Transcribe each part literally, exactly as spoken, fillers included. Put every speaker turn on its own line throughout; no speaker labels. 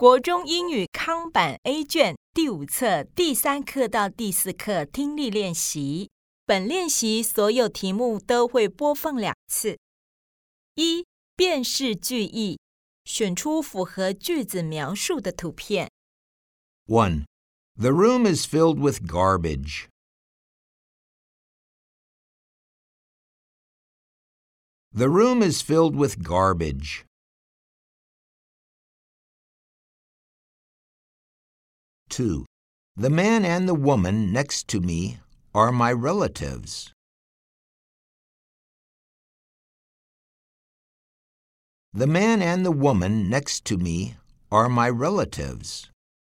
国中英语康版 A 卷第五册第三课到第四课听力练习。本练习所有题目都会播放两次。一、辨识句意，选出符合句子描述的图片。
one. The room is filled with garbage. The room is filled with garbage. two. The man and the woman next to me are my relatives. The man and the woman next to me are my relatives.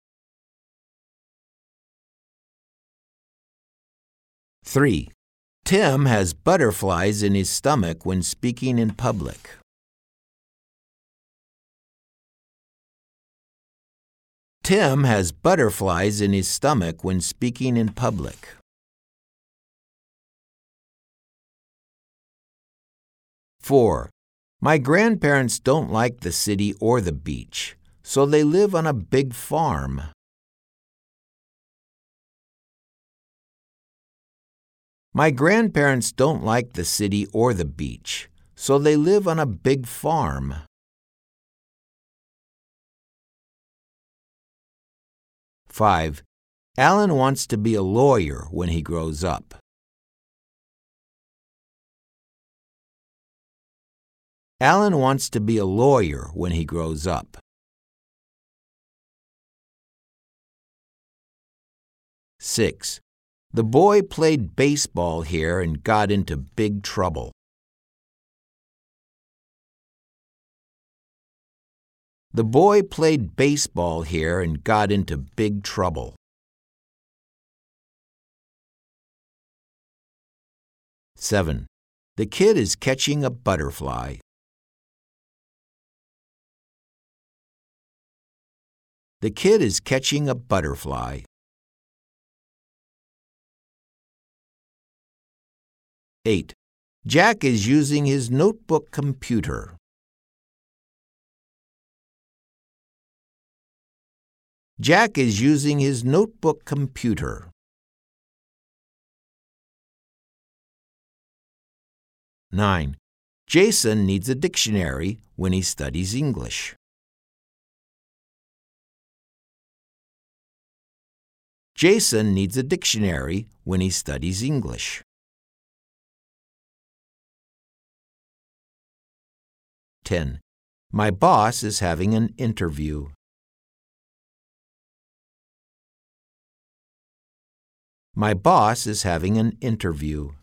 three. Tim has butterflies in his stomach when speaking in public. Tim has butterflies in his stomach when speaking in public. four. My grandparents don't like the city or the beach, so they live on a big farm. My grandparents don't like the city or the beach, so they live on a big farm. five. Alan wants to be a lawyer when he grows up. Alan wants to be a lawyer when he grows up. six. The boy played baseball here and got into big trouble. The boy played baseball here and got into big trouble. seven. The kid is catching a butterfly. The kid is catching a butterfly. eight. Jack is using his notebook computer. Jack is using his notebook computer. nine. Jason needs a dictionary when he studies English. Jason needs a dictionary when he studies English. ten. My boss is having an interview. My boss is having an interview.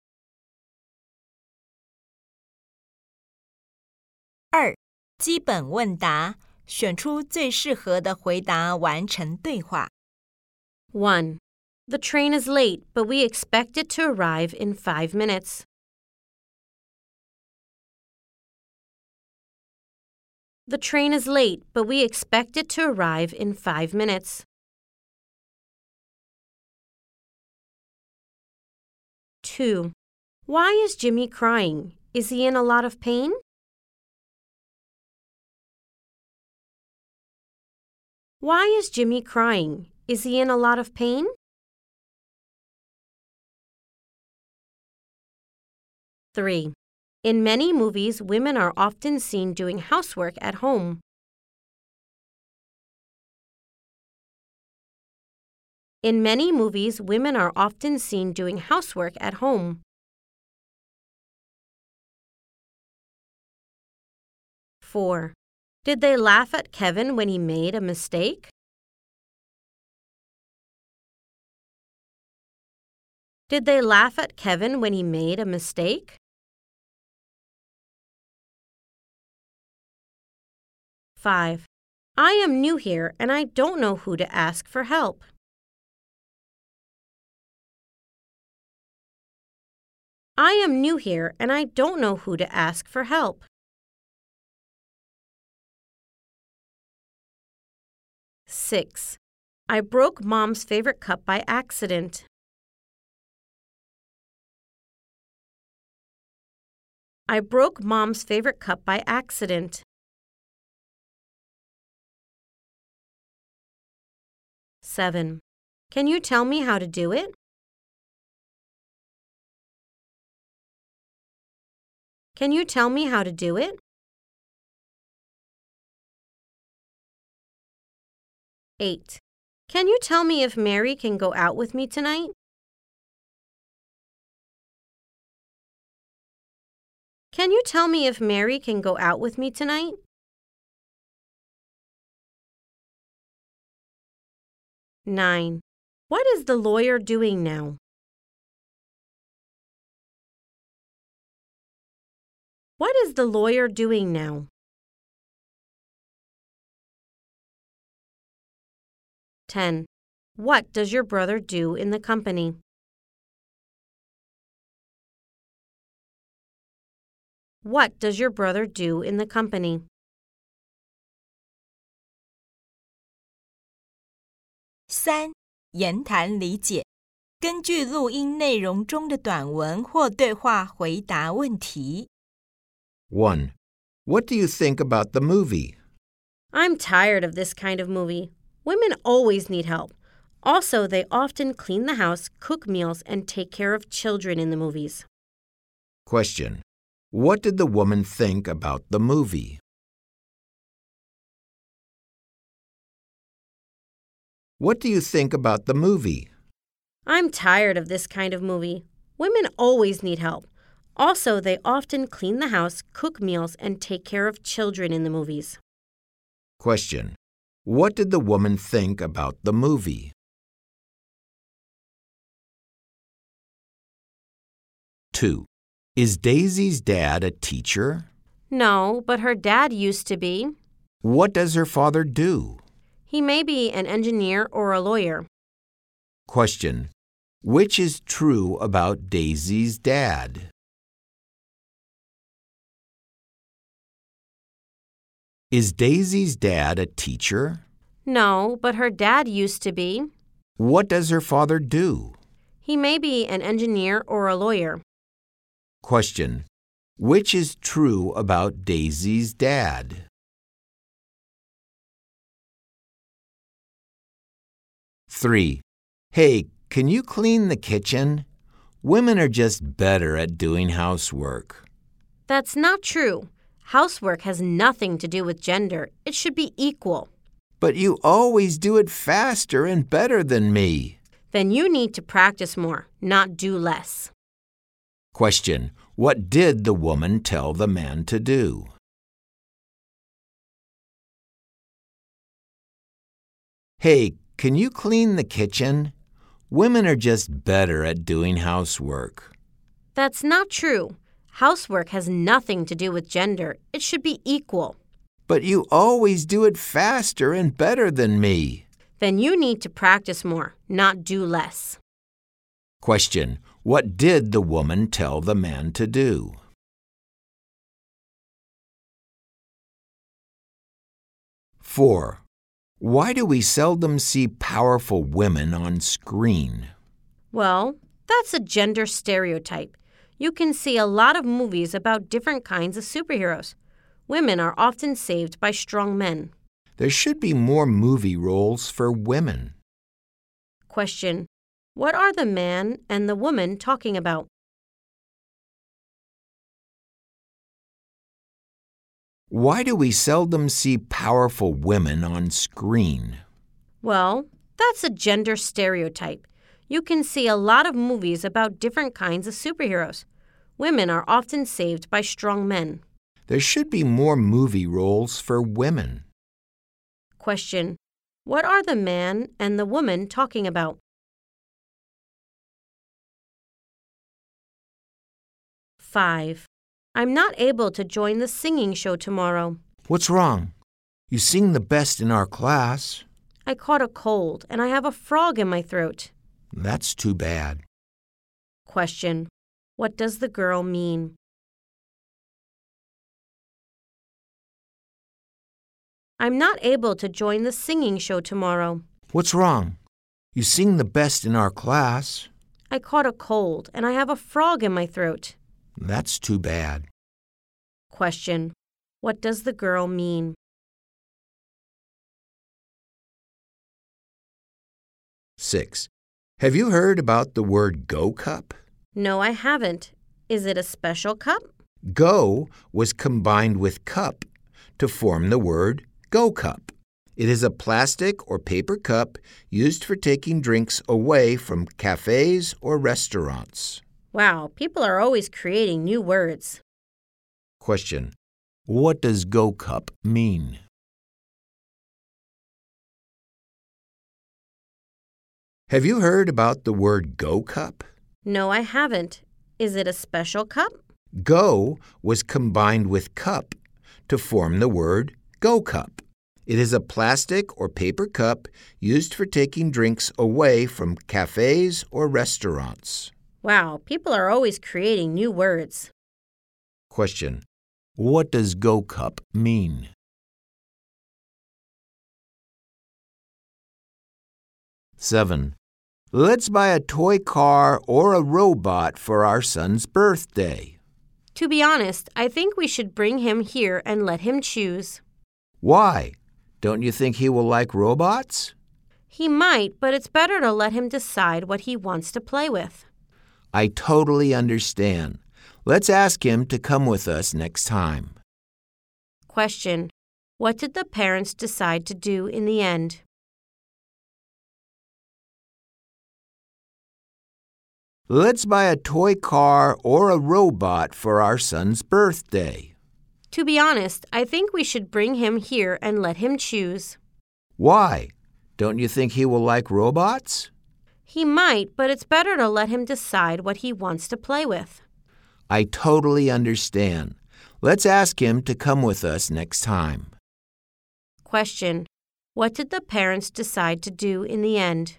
二、基本问答，选出最适合的回答完成对话。
one. The train is late, but we expect it to arrive in five minutes. The train is late, but we expect it to arrive in five minutes. two. Why is Jimmy crying? Is he in a lot of pain? Why is Jimmy crying? Is he in a lot of pain? three. In many movies, women are often seen doing housework at home. In many movies, women are often seen doing housework at home. four. Did they laugh at Kevin when he made a mistake? Did they laugh at Kevin when he made a mistake? five. I am new here and I don't know who to ask for help. I am new here and I don't know who to ask for help. six. I broke Mom's favorite cup by accident. I broke Mom's favorite cup by accident. seven. Can you tell me how to do it? Can you tell me how to do it? eight. Can you tell me if Mary can go out with me tonight? Can you tell me if Mary can go out with me tonight? nine. What is the lawyer doing now? What is the lawyer doing now? ten. What does your brother do in the company? What does your brother do in the company?
三、言谈理解。根据录音内容中的短文或对话回答问题。
one. What do you think about the movie?
I'm tired of this kind of movie. Women always need help. Also, they often clean the house, cook meals, and take care of children in the movies.
Question. What did the woman think about the movie? What do you think about the movie?
I'm tired of this kind of movie. Women always need help. Also, they often clean the house, cook meals, and take care of children in the movies.
Question. What did the woman think about the movie? two. Is Daisy's dad a teacher?
No, but her dad used to be.
What does her father do?
He may be an engineer or a lawyer.
Question. Which is true about Daisy's dad? Is Daisy's dad a teacher?
No, but her dad used to be.
What does her father do?
He may be an engineer or a lawyer.
Question. Which is true about Daisy's dad? three. Hey, can you clean the kitchen? Women are just better at doing housework.
That's not true. Housework has nothing to do with gender. It should be equal.
But you always do it faster and better than me.
Then you need to practice more, not do less.
Question. What did the woman tell the man to do? Hey, can you clean the kitchen? Women are just better at doing housework.
That's not true. Housework has nothing to do with gender. It should be equal.
But you always do it faster and better than me.
Then you need to practice more, not do less.
Question. What did the woman tell the man to do? four. Why do we seldom see powerful women on screen?
Well, that's a gender stereotype. You can see a lot of movies about different kinds of superheroes. Women are often saved by strong men.
There should be more movie roles for women.
Question. What are the man and the woman talking about?
Why do we seldom see powerful women on screen?
Well, that's a gender stereotype. You can see a lot of movies about different kinds of superheroes. Women are often saved by strong men.
There should be more movie roles for women.
Question. What are the man and the woman talking about? five. I'm not able to join the singing show tomorrow.
What's wrong? You sing the best in our class.
I caught a cold and I have a frog in my throat.
That's too bad.
Question. What does the girl mean? I'm not able to join the singing show tomorrow.
What's wrong? You sing the best in our class.
I caught a cold and I have a frog in my throat.
That's too bad.
Question. What does the girl mean?
six. Have you heard about the word Go Cup?
No, I haven't. Is it a special cup?
Go was combined with cup to form the word Go Cup. It is a plastic or paper cup used for taking drinks away from cafes or restaurants.
Wow, people are always creating new words.
Question. What does Go Cup mean? Have you heard about the word Go Cup?
No, I haven't. Is it a special cup?
Go was combined with cup to form the word Go Cup. It is a plastic or paper cup used for taking drinks away from cafes or restaurants.
Wow, people are always creating new words.
Question. What does Go Cup mean? seven. Let's buy a toy car or a robot for our son's birthday.
To be honest, I think we should bring him here and let him choose.
Why? Don't you think he will like robots?
He might, but it's better to let him decide what he wants to play with.
I totally understand. Let's ask him to come with us next time.
Question. What did the parents decide to do in the end?
Let's buy a toy car or a robot for our son's birthday.
To be honest, I think we should bring him here and let him choose.
Why? Don't you think he will like robots?
He might, but it's better to let him decide what he wants to play with.
I totally understand. Let's ask him to come with us next time.
Question. What did the parents decide to do in the end?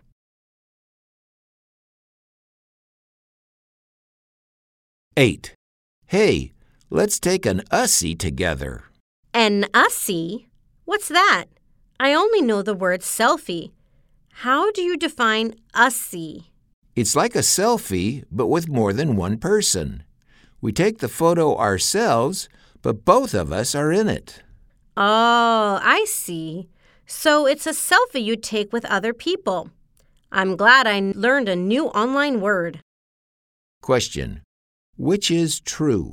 eight. Hey, let's take an Ussie together.
An Ussie? What's that? I only know the word selfie. How do you define Ussie?
It's like a selfie, but with more than one person. We take the photo ourselves, but both of us are in it.
Oh, I see. So it's a selfie you take with other people. I'm glad I learned a new online word.
Question. Which is true?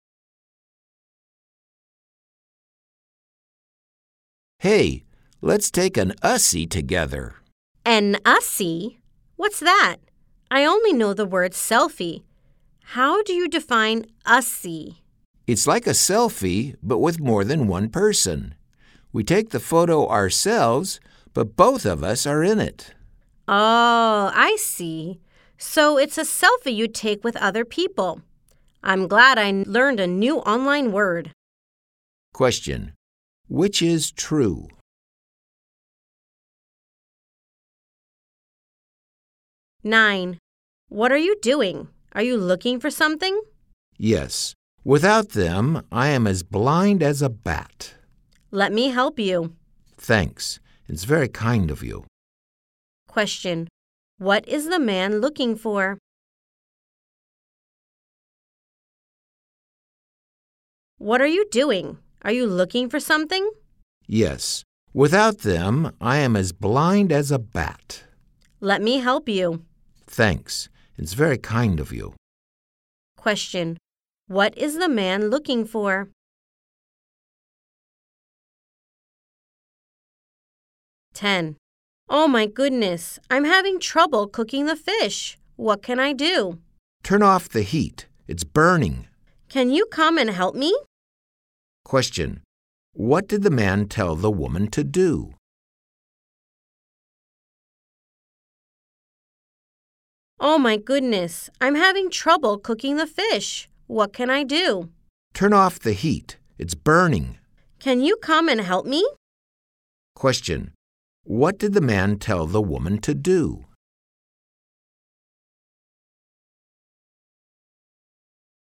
Hey, let's take an Ussie together.
An Ussie? What's that? I only know the word selfie. How do you define Ussie?
It's like a selfie, but with more than one person. We take the photo ourselves, but both of us are in it.
Oh, I see. So it's a selfie you take with other people. I'm glad I learned a new online word.
Question. Which is true?
nine. What are you doing? Are you looking for something?
Yes. Without them, I am as blind as a bat.
Let me help you.
Thanks. It's very kind of you.
Question. What is the man looking for? What are you doing? Are you looking for something?
Yes. Without them, I am as blind as a bat.
Let me help you.
Thanks. It's very kind of you.
Question. What is the man looking for? ten. Oh my goodness, I'm having trouble cooking the fish. What can I do?
Turn off the heat. It's burning.
Can you come and help me?
Question. What did the man tell the woman to do?
Oh my goodness, I'm having trouble cooking the fish. What can I do?
Turn off the heat. It's burning.
Can you come and help me?
Question. What did the man tell the woman to do?